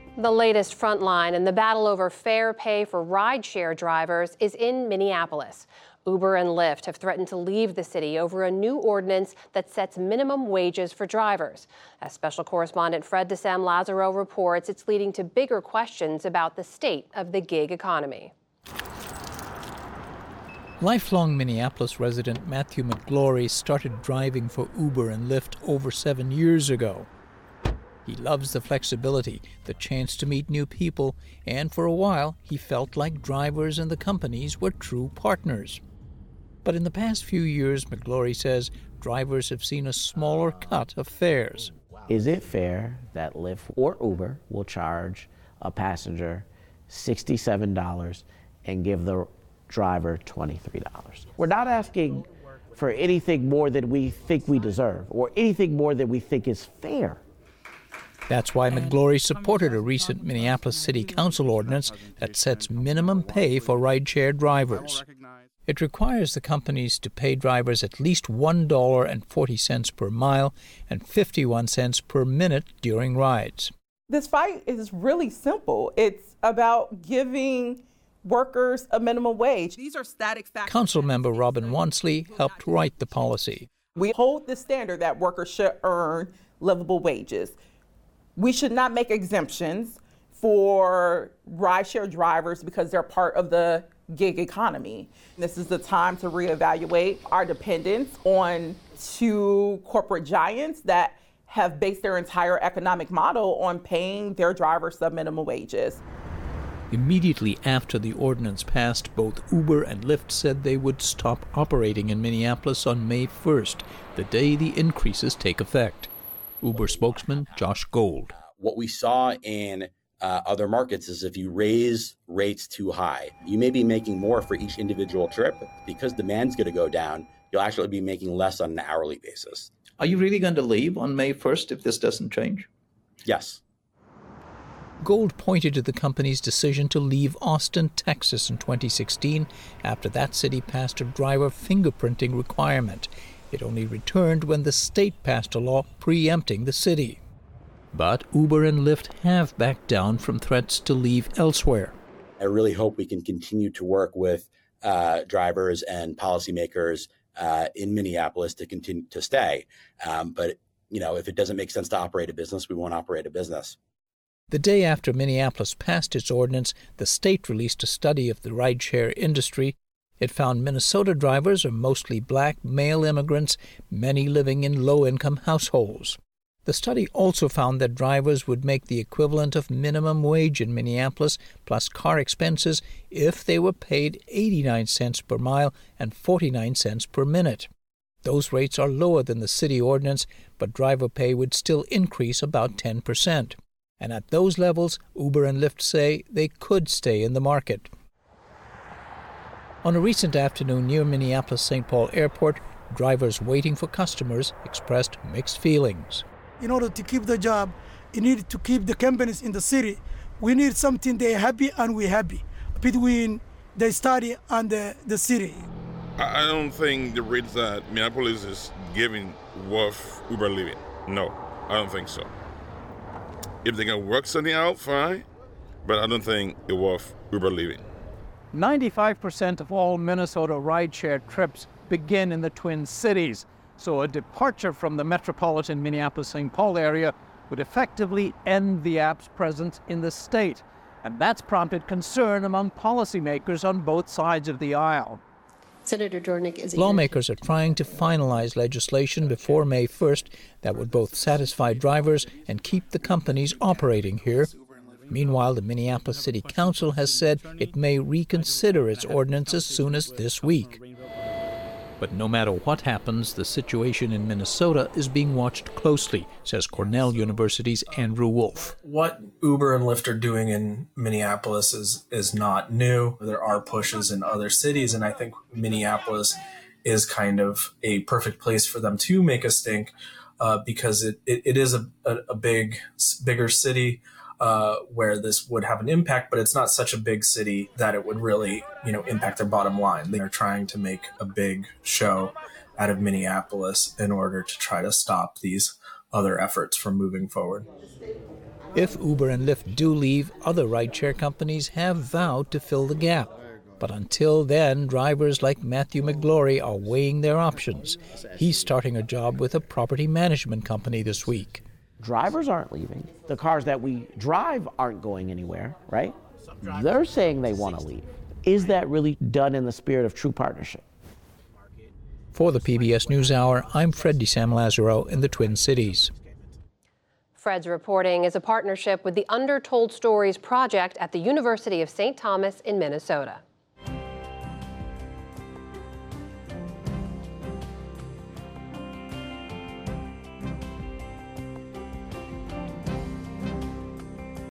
The latest frontline in the battle over fair pay for rideshare drivers is in Minneapolis. Uber and Lyft have threatened to leave the city over a new ordinance that sets minimum wages for drivers. As special correspondent Fred DeSam-Lazaro reports, it's leading to bigger questions about the state of the gig economy. Lifelong Minneapolis resident Matthew McGlory started driving for Uber and Lyft over 7 years ago. He loves the flexibility, the chance to meet new people, and for a while he felt like drivers and the companies were true partners. But in the past few years, McGlory says, drivers have seen a smaller cut of fares. Is it fair that Lyft or Uber will charge a passenger $67 and give the driver $23? We're not asking for anything more than we think we deserve or anything more than we think is fair. That's why McGlory supported a recent Minneapolis City Council ordinance that sets minimum pay for rideshare drivers. It requires the companies to pay drivers at least $1.40 per mile and 51 cents per minute during rides. This fight is really simple. It's about giving workers a minimum wage. These are static facts. Council member Robin Wansley helped write the policy. We hold the standard that workers should earn livable wages. We should not make exemptions for rideshare drivers because they're part of the gig economy. This is the time to reevaluate our dependence on two corporate giants that have based their entire economic model on paying their drivers sub-minimum wages. Immediately after the ordinance passed, both Uber and Lyft said they would stop operating in Minneapolis on May 1st, the day the increases take effect. Uber spokesman Josh Gold. What we saw in other markets is if you raise rates too high, you may be making more for each individual trip. Because demand's going to go down, you'll actually be making less on an hourly basis. Are you really going to leave on May 1st if this doesn't change? Yes. Gold pointed to the company's decision to leave Austin, Texas in 2016 after that city passed a driver fingerprinting requirement. It only returned when the state passed a law preempting the city. But Uber and Lyft have backed down from threats to leave elsewhere. I really hope we can continue to work with drivers and policymakers in Minneapolis to continue to stay. But, if it doesn't make sense to operate a business, we won't operate a business. The day after Minneapolis passed its ordinance, the state released a study of the rideshare industry. It found Minnesota drivers are mostly black male immigrants, many living in low-income households. The study also found that drivers would make the equivalent of minimum wage in Minneapolis plus car expenses if they were paid 89 cents per mile and 49 cents per minute. Those rates are lower than the city ordinance, but driver pay would still increase about 10%. And at those levels, Uber and Lyft say they could stay in the market. On a recent afternoon near Minneapolis-St. Paul Airport, drivers waiting for customers expressed mixed feelings. In order to keep the job, you need to keep the companies in the city. We need something they're happy and we're happy between the study and the city. I don't think the rates that Minneapolis is giving worth Uber leaving. No, I don't think so. If they can work something out, fine, but I don't think it's worth Uber leaving. 95% of all Minnesota rideshare trips begin in the Twin Cities, so a departure from the metropolitan Minneapolis-St. Paul area would effectively end the app's presence in the state, and that's prompted concern among policymakers on both sides of the aisle. Senator Dornick is Lawmakers are trying to finalize legislation before May 1st that would both satisfy drivers and keep the companies operating here. Meanwhile, the Minneapolis City Council has said it may reconsider its ordinance as soon as this week. But no matter what happens, the situation in Minnesota is being watched closely, says Cornell University's Andrew Wolf. What Uber and Lyft are doing in Minneapolis is not new. There are pushes in other cities, and I think Minneapolis is kind of a perfect place for them to make a stink because it is a bigger city. Where this would have an impact, but it's not such a big city that it would really, impact their bottom line. They are trying to make a big show out of Minneapolis in order to try to stop these other efforts from moving forward. If Uber and Lyft do leave, other rideshare companies have vowed to fill the gap. But until then, drivers like Matthew McGlory are weighing their options. He's starting a job with a property management company this week. Drivers aren't leaving. The cars that we drive aren't going anywhere, right? They're saying they want to leave. Is that really done in the spirit of true partnership? For the PBS NewsHour, I'm Fred DeSam-Lazaro in the Twin Cities. Fred's reporting is a partnership with the Undertold Stories Project at the University of St. Thomas in Minnesota.